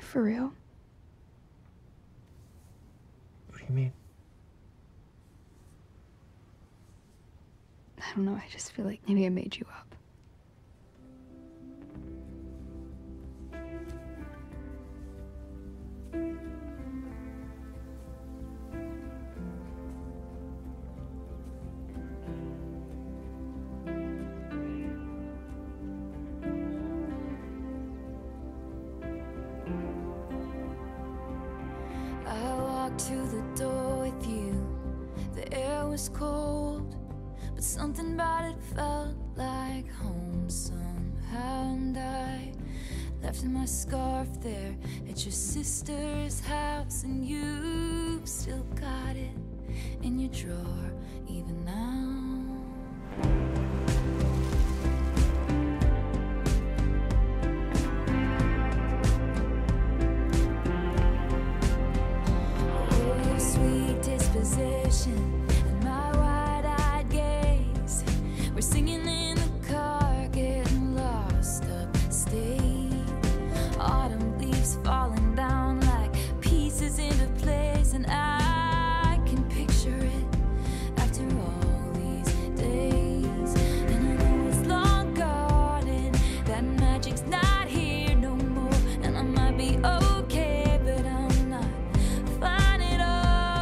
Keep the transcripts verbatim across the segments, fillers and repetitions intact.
For real? What do you mean? I don't know, I just feel like maybe I made you up. To the door with you. The air was cold, but something about it felt like home somehow. And I left my scarf there at your sister's house, and you still got it in your drawer even now. And my wide-eyed gaze, we're singing in the car, getting lost upstate. Autumn leaves falling down like pieces into place, and I can picture it after all these days. And I know it's long gone, and that magic's not here no more, and I might be okay, but I'm not fine at all.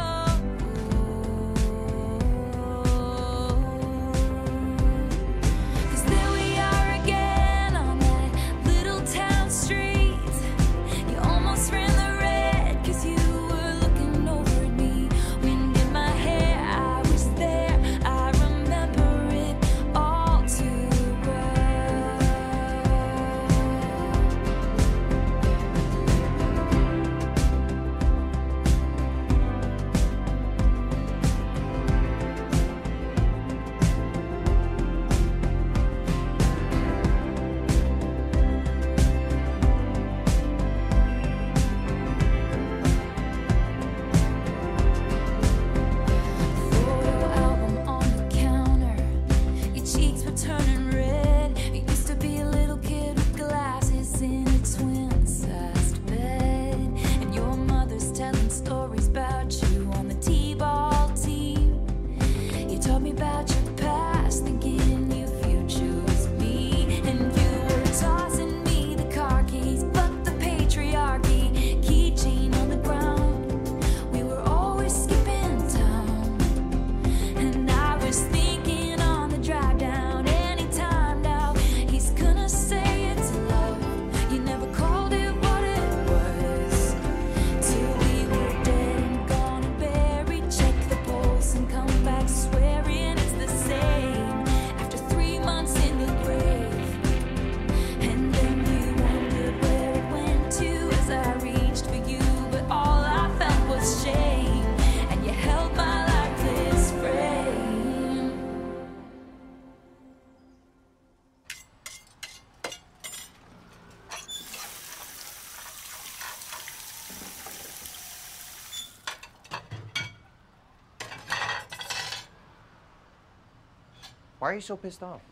Why are you so pissed off?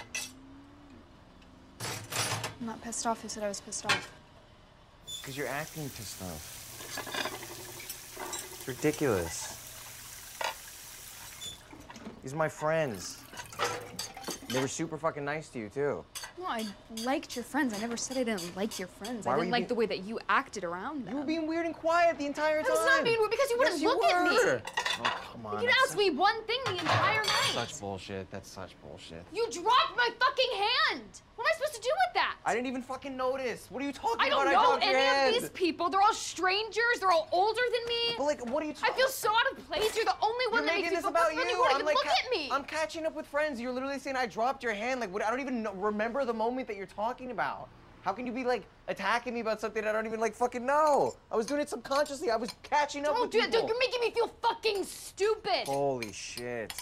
I'm not pissed off. Who said I was pissed off? Because you're acting pissed off. It's ridiculous. These are my friends. They were super fucking nice to you, too. No, I liked your friends. I never said I didn't like your friends. Why I were didn't you like being... the way that you acted around them. You were being weird and quiet the entire time. I was not being weird because you wouldn't yes, you look at me. were. Oh, come on. You that's asked me one thing the entire night. Such bullshit. That's such bullshit. You dropped my fucking hand. What am I supposed to do with that? I didn't even fucking notice. What are you talking I don't about? know I dropped any your of hand. these people. They're all strangers. They're all older than me. But like, what are you talking? I feel so out of place. You're the only one You're that making makes me this feel about comfortable. you. You won't I'm even like, look ca- at me. I'm catching up with friends. You're literally saying I dropped your hand. Like, what? I don't even know, remember the moment that you're talking about. How can you be like attacking me about something I don't even like fucking know? I was doing it subconsciously. I was catching up Don't with do people. that. You're making me feel fucking stupid. Holy shit.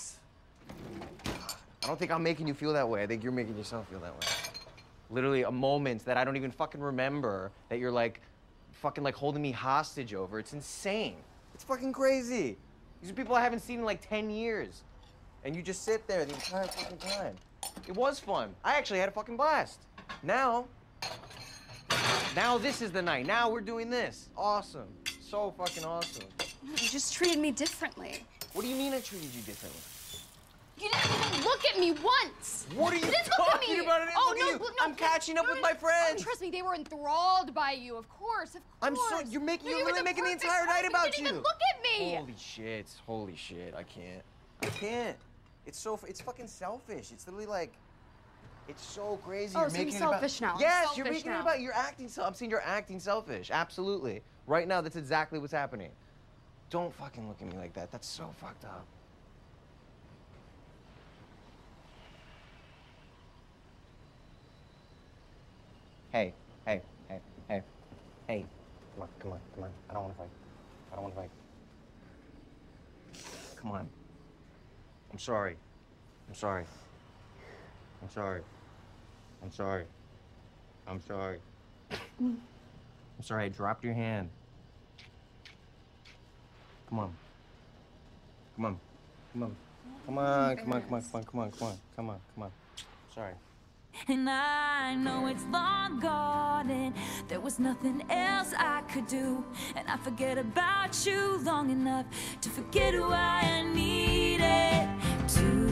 I don't think I'm making you feel that way. I think you're making yourself feel that way. Literally a moment that I don't even fucking remember that you're like fucking like holding me hostage over. It's insane. It's fucking crazy. These are people I haven't seen in like ten years. And you just sit there the entire fucking time. It was fun. I actually had a fucking blast. Now, Now this is the night. Now we're doing this. Awesome. So fucking awesome. You just treated me differently. What do you mean I treated you differently? You didn't even look at me once. What are you, you didn't talking look at me. about? I didn't oh, look no, at you. no, I'm catching up no, with no, my friends. Oh, trust me, they were enthralled by you. Of course, of course. I'm so you're making No, you're you were literally making the perfect entire night person. about You didn't you. even look at me. Holy shit! Holy shit! I can't. I can't. It's so it's fucking selfish. It's literally like. It's so crazy. Oh, you're so making I'm it about, selfish now. I'm Yes, selfish you're making now. it about. You're acting. So I'm saying you're acting selfish. Absolutely. Right now, that's exactly what's happening. Don't fucking look at me like that. That's so fucked up. Hey, hey, hey, hey, hey. Come on, come on, come on. I don't want to fight. I don't want to fight. Come on. I'm sorry. I'm sorry. I'm sorry. I'm sorry. I'm sorry. I'm sorry, I dropped your hand. Come on. Come on. Come on. Come on, come on, come on, come on, come on, come on, come on, come on. Sorry. And I know it's long gone and there was nothing else I could do. And I forget about you long enough to forget why I needed to.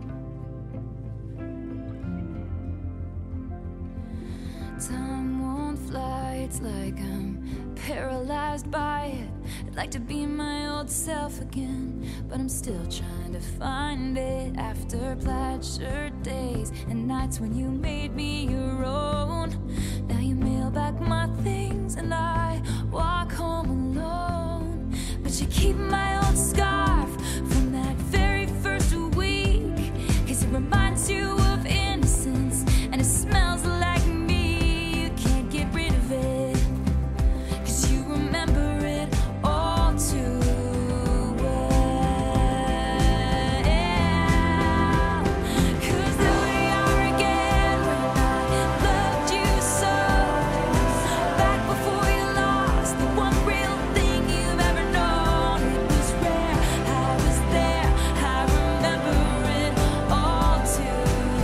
Time won't on flights like I'm paralyzed by it. I'd like to be my old self again, but I'm still trying to find it. After plaid shirt days and nights when you made me your own, now you mail back my things and I walk home alone. But you keep my old scarf from that very first week, 'cause it reminds you of innocence and it smells like me. You can't get rid of it, 'cause you remember it all too well. 'Cause though we are again when I loved you so, back before you lost the one real thing you've ever known. It was rare, I was there, I remember it all too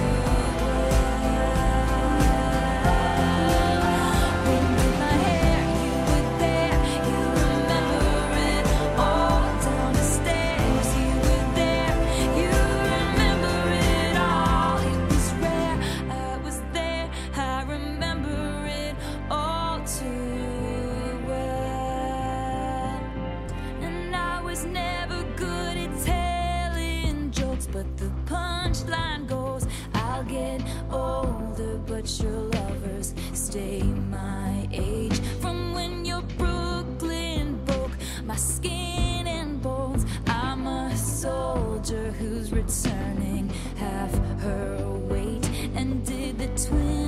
well. When with my hair, you were there, you remember it all. Down the stairs, you were there, you remember it all. It was rare, I was there, I remember it all too well. And I was never good at telling jokes, but the punchline goes, I'll get older, but your lovers stay my age. From when your Brooklyn broke my skin and bones, I'm a soldier who's returning half her weight. And did the twin